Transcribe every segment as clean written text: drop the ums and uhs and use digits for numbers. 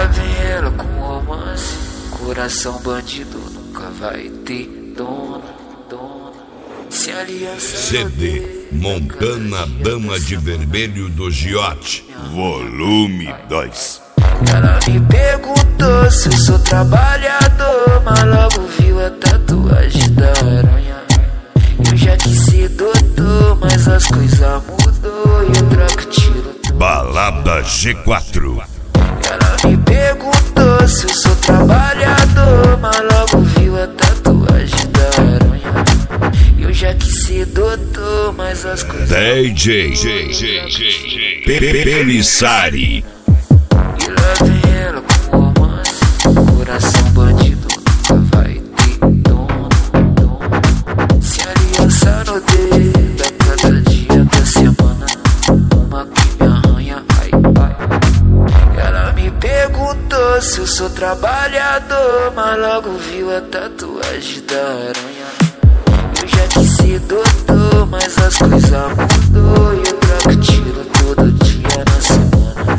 lá vem ela com romance. Coração bandido nunca vai ter dono. Se aliança CD Montana Dama de Vermelho do Giote, volume 2. Ela me perguntou se eu sou trabalhador, mas logo viu a tatuagem da aranha. Eu já quis ser doutor, mas as coisas mudou e eu troco tiro. Balada G4. Ela me perguntou se eu sou trabalhador, mas logo viu a tatuagem da aranha. Eu já quis ser doutor, mas as coisas DJ Pelissari. E lá vem ela com romance. Coração bandido nunca vai ter dono. Se aliança no dedo a cada dia da semana. Uma que me arranha, ai, ai. Ela me perguntou se eu sou trabalhador, mas logo viu a tatuagem da aranha. Eu já quis ser doutor, mas as coisas mudou e eu troco tiro todo dia na semana.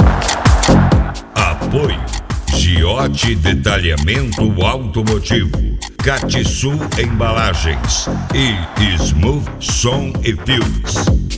Apoio Giote Detalhamento Automotivo, Catsul Embalagens e Smooth Som e Fios.